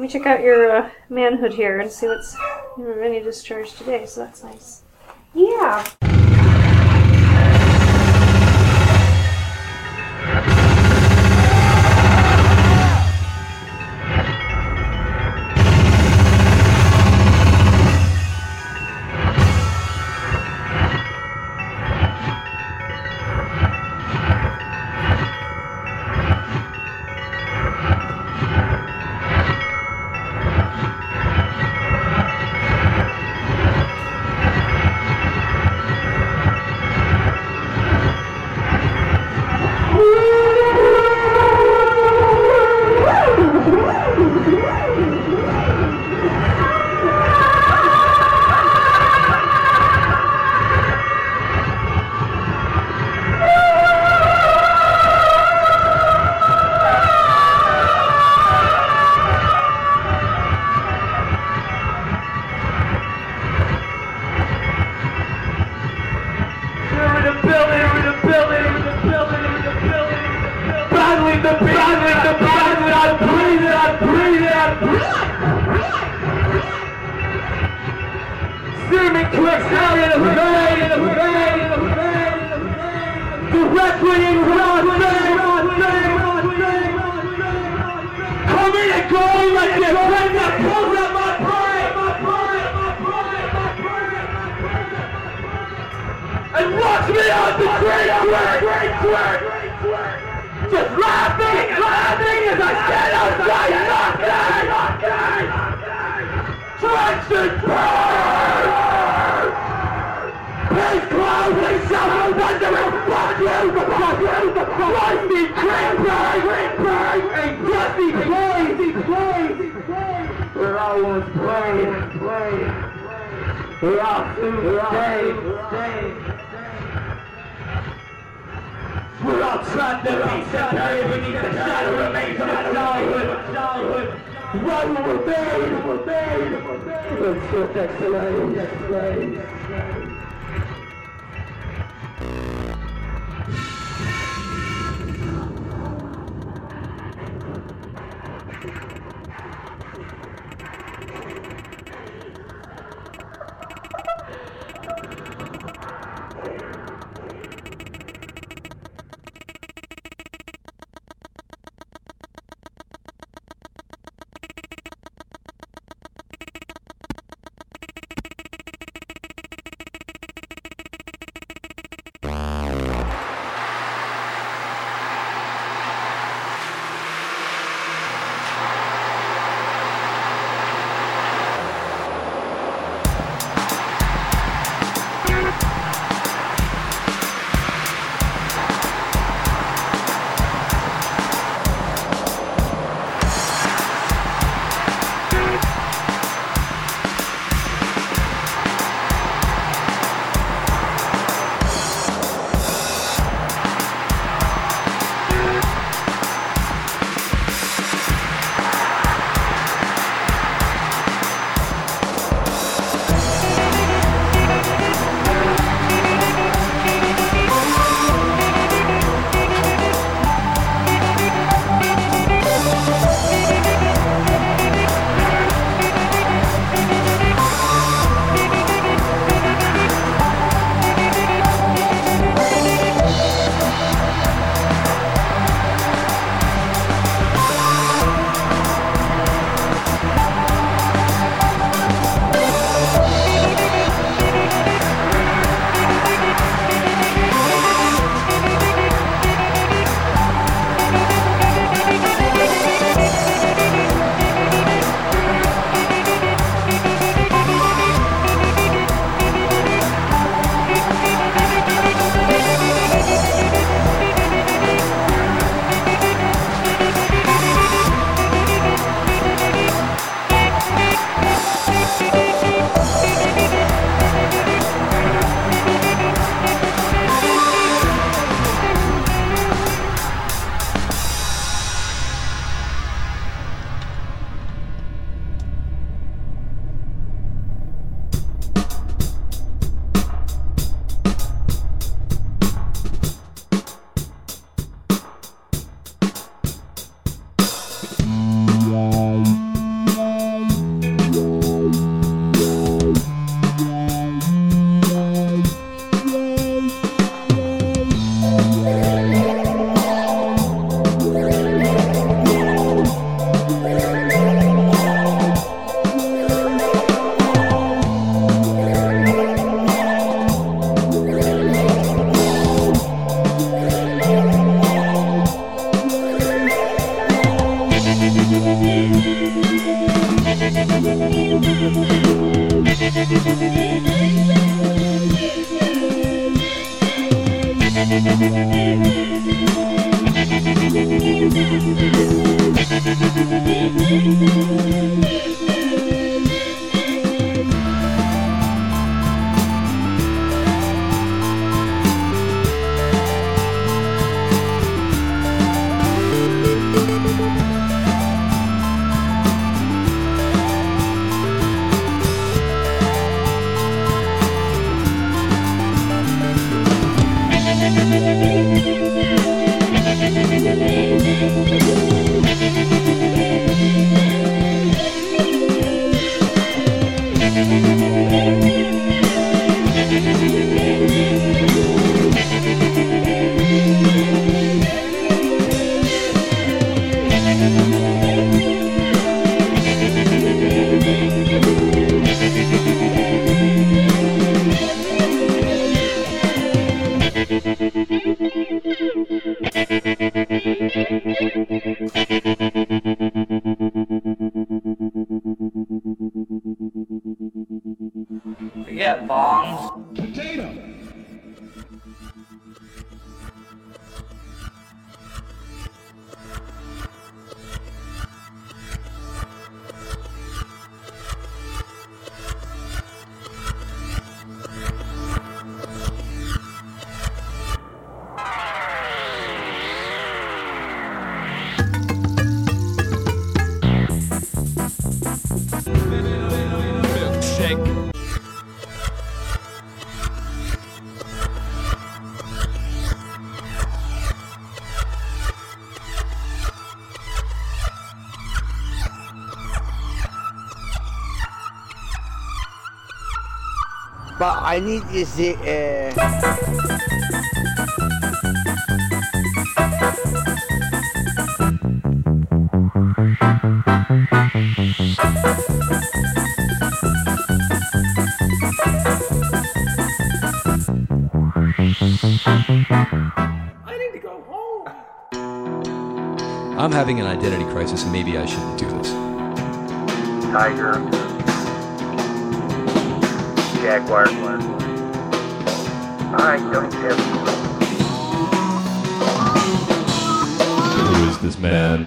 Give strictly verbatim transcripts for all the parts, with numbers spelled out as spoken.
me check out your uh, manhood here and see what's your any discharge today, so that's nice. Yeah. You Forget bombs. Potato. Milkshake. But I need to say, uh... I need to go home. I'm having an identity crisis and maybe I shouldn't do this. Tiger, Jaguar. I don't have. Who is this man?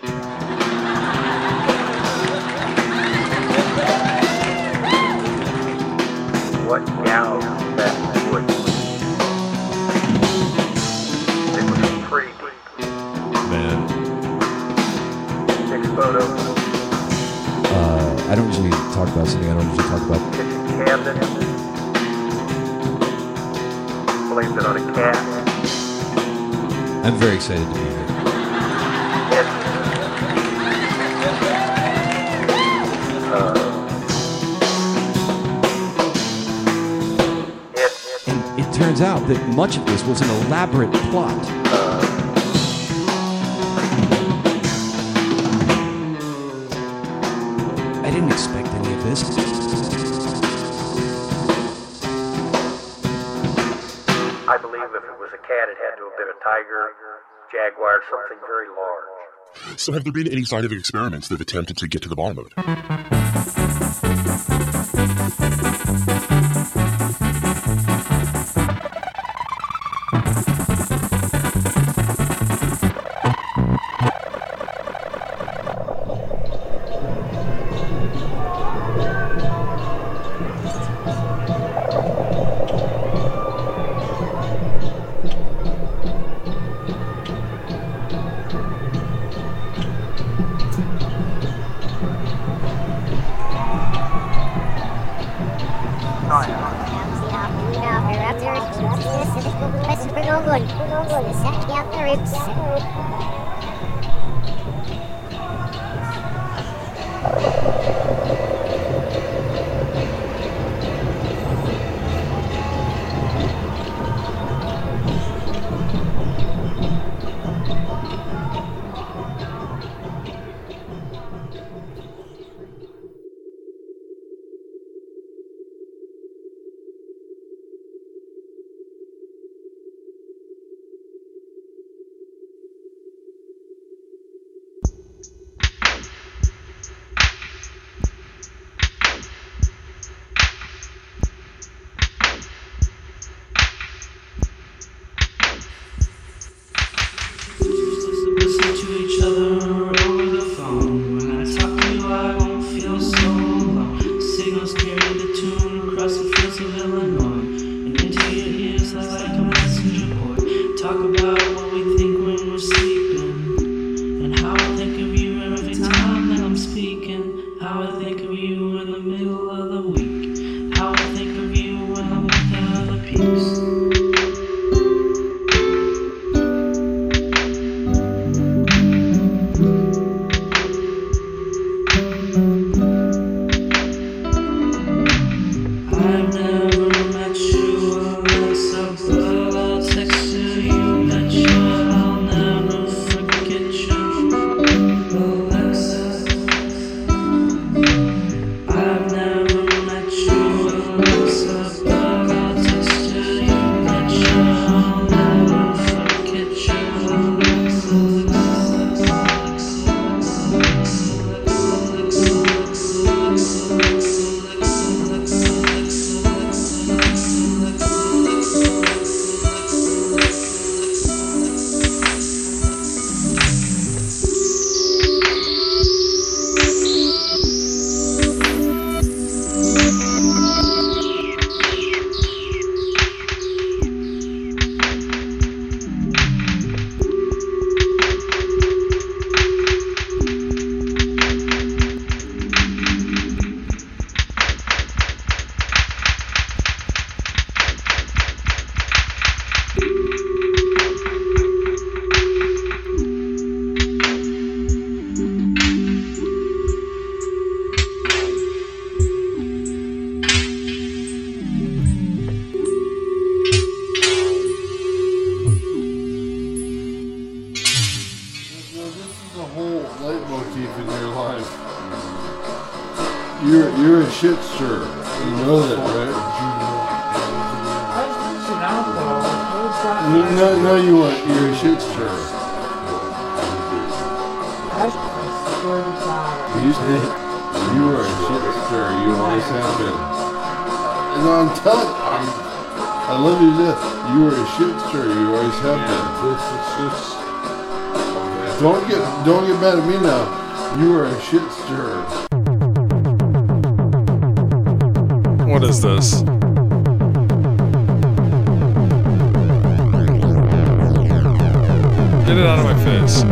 What now? That wood. It was pretty deep. Man. Six photos. Uh, I don't usually talk about something I don't usually talk about. Kitchen cabinet. Blamed it on a cat. I'm very excited to be here. Yes. Uh, it, And it turns out that much of this was an elaborate plot. uh, I didn't expect any of this. I believe if it was a cat, it had to have been a tiger, jaguar, something very large. So have there been any scientific experiments that have attempted to get to the bottom of it? feel so hella numb. And into your ears like a messenger boy. Talk about what we think when we're sleeping. And how I think of you every time that I'm speaking. How I think of you in the middle of the week. How I think of you when I'm with the other peeps. You're you're a shitster. You know that, right? No, no, no, you weren't. You're a shitster. You said you were a shitster. You always have been. No, I'm telling. I'm, I love you to death. You were a shitster. You always have been. Don't get don't get mad at me now. You were a shitster. What is this? Get it out of my face.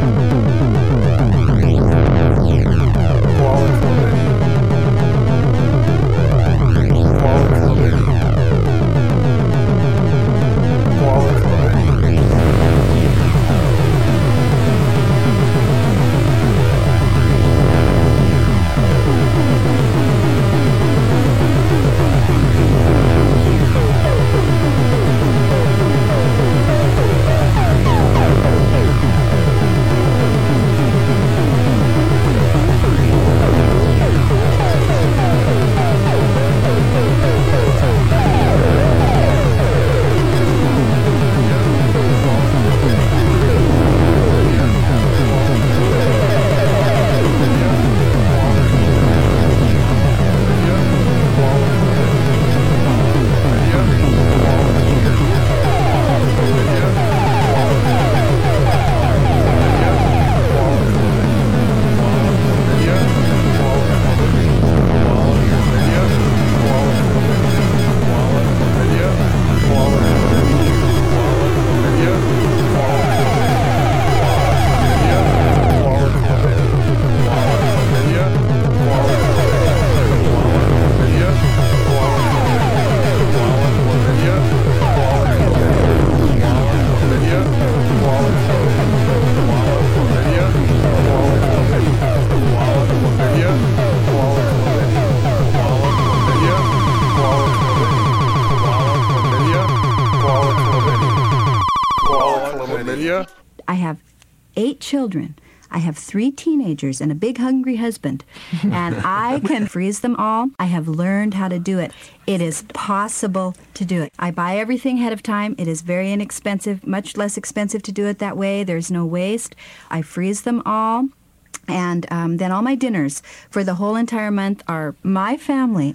I have eight children. I have three teenagers and a big hungry husband, and I can freeze them all. I have learned how to do it. It is possible to do it. I buy everything ahead of time. It is very inexpensive, much less expensive to do it that way. There's no waste. I freeze them all, and um, then all my dinners for the whole entire month are my family.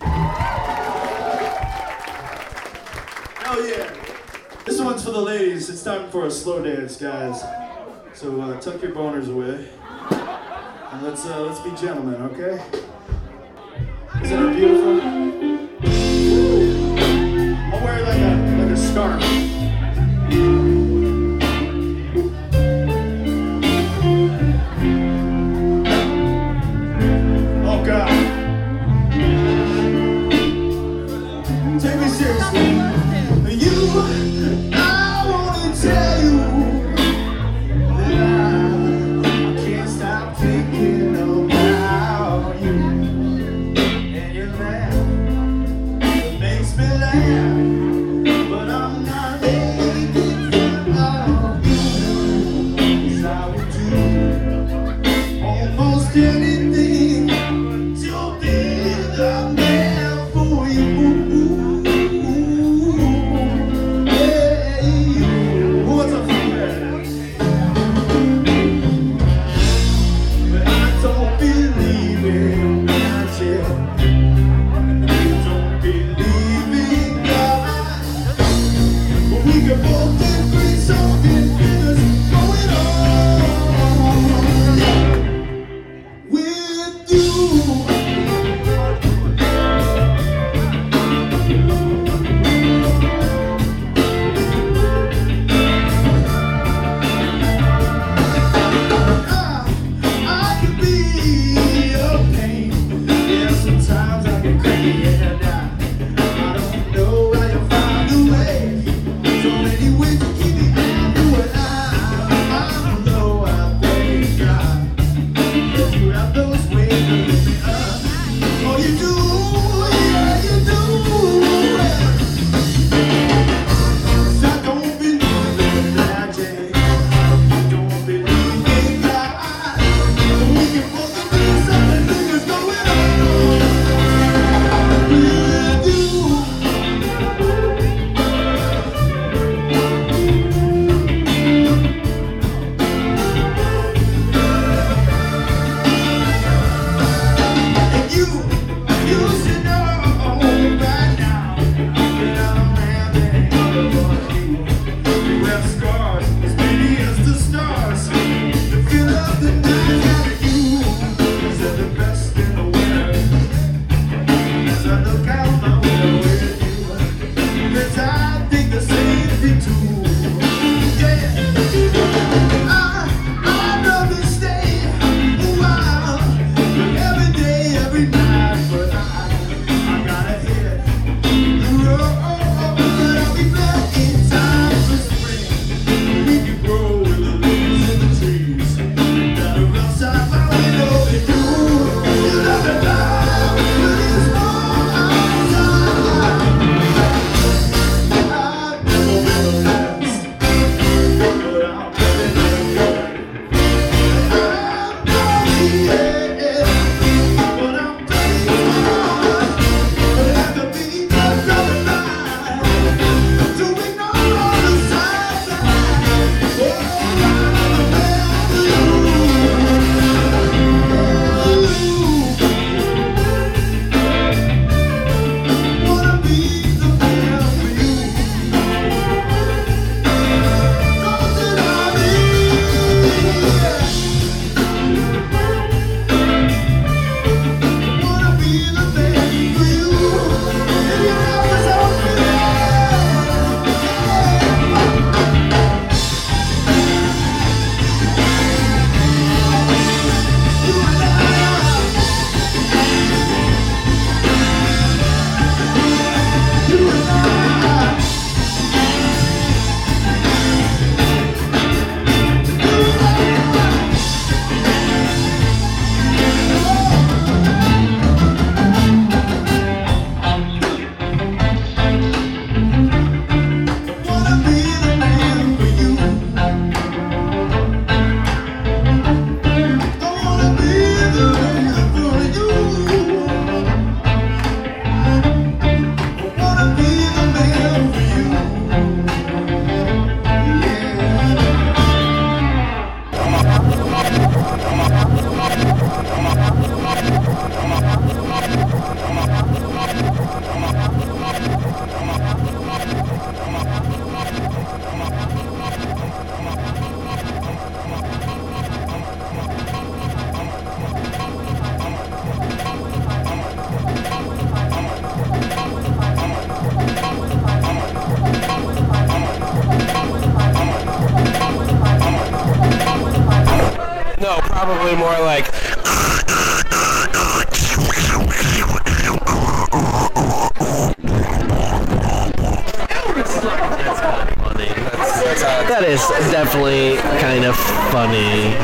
Hell yeah! This one's for the ladies. It's time for a slow dance, guys. So uh, tuck your boners away, and let's uh, let's be gentlemen, okay? Isn't it beautiful? take me seriously. You, I wanna tell you that I, I can't stop thinking about you. And your laugh, it makes me laugh, but I'm not making fun of you. 'Cause I would do almost anything to be the man for you. Hey, what's up for that? But I don't believe in magic. Don't believe in God. But we can both agree something is going on with you. I can be a pain. Yeah, sometimes I get crazy and I, I don't know how you find a way. So many ways to keep me out of what I, I know I thank God that you have those ways to lift me up. Oh, you do, yeah, you do. 'Cause I don't believe in magic. Don't believe in God. But we can both agree something big is going on with you. And you, you should know right now that I'm a man that ain't gonna love you. You have scars as many as the stars that fill up the night out of you. 'Cause they're the best in the world. As I look out my window with you, 'cause I think the same thing too. Yeah, I, I'd rather stay a while, but every day, every night, but I, I gotta hit the road. But I'll be back in time for spring. We can grow with the leaves and the trees that are outside my window. And you, you love it loud, but it's more outside. I've never been a last, but I'm better than good. I'm naughty, yeah, but I'm pretty smart. But I could be the colorblind to ignore all the signs that oh, I'm the man for you. Wanna be the man for you. Knows that I need. Wanna be the man for you. If you never saw me, you and I. You and I. Wanna be the man for you. I wanna be the man for you. I wanna be the man for you. No, probably more like. That is definitely kind of funny.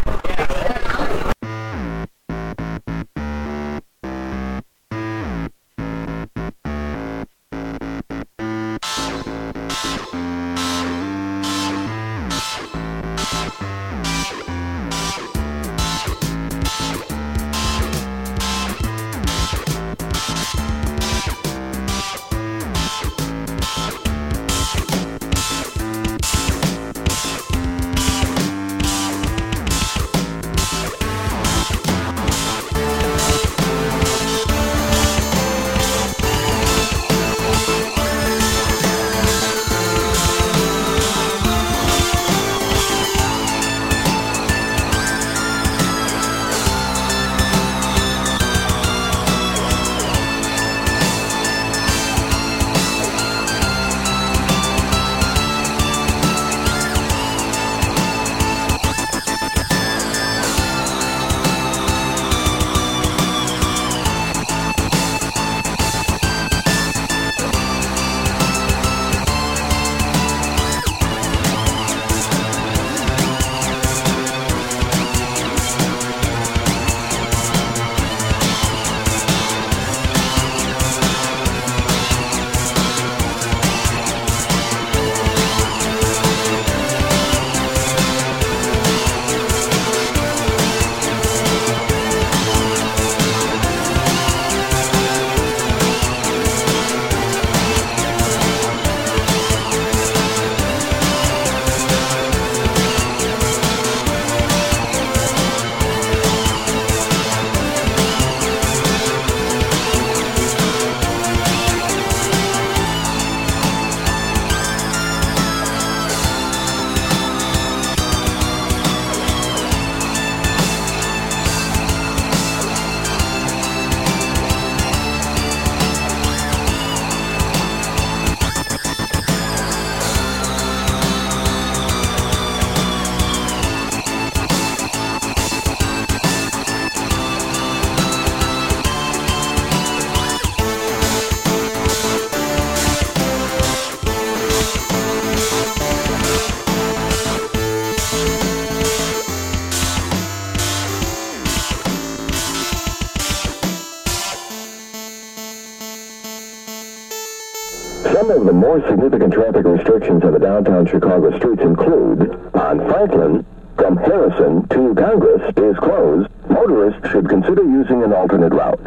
Some of the more significant traffic restrictions on the downtown Chicago streets include, on Franklin, from Harrison to Congress is closed. Motorists should consider using an alternate route.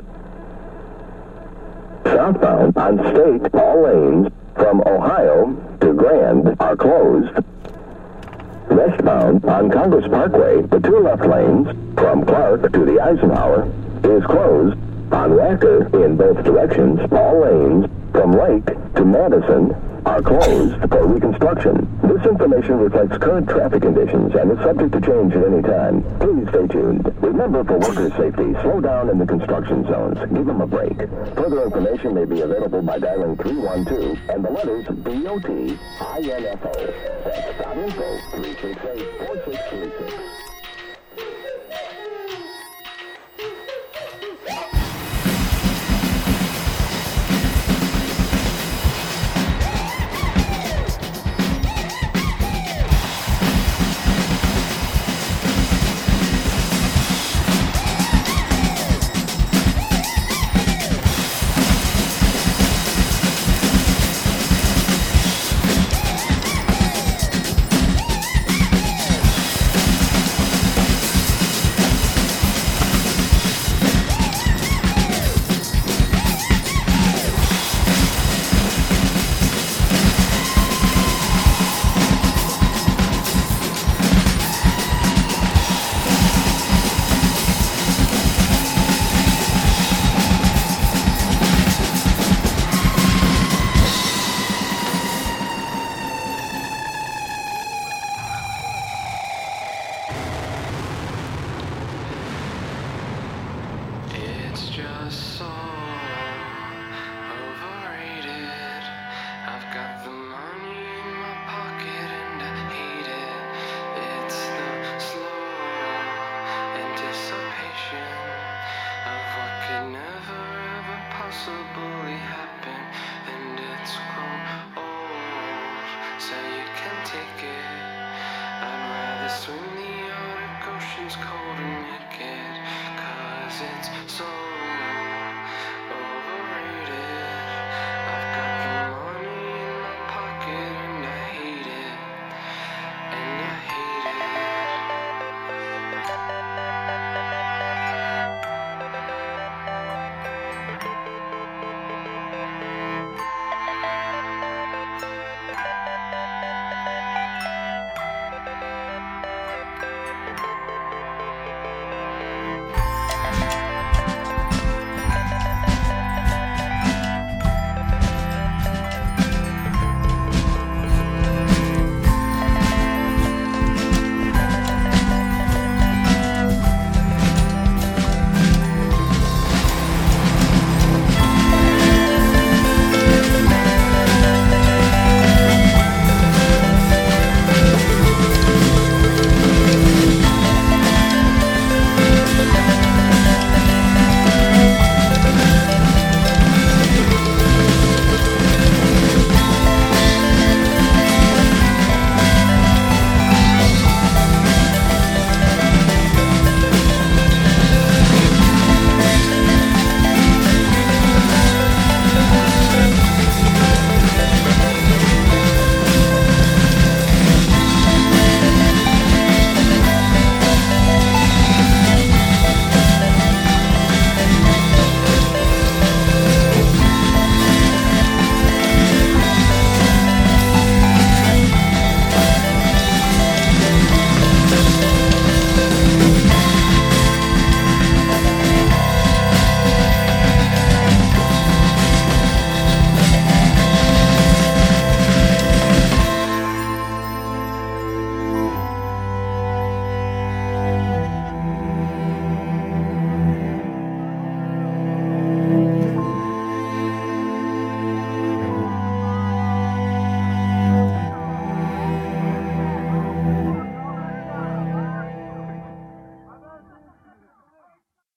Southbound on State, all lanes from Ohio to Grand are closed. Westbound on Congress Parkway, the two left lanes from Clark to the Eisenhower is closed. On Wacker, in both directions, all lanes from Lake to Madison are closed for reconstruction. This information reflects current traffic conditions and is subject to change at any time. Please stay tuned. Remember, for worker safety, slow down in the construction zones. Give them a break. Further information may be available by dialing three one two and the letters D O T I N F O. That's dot info three six eight four six three six. So you can take it. swim the Arctic Ocean's cold and naked, 'cause it's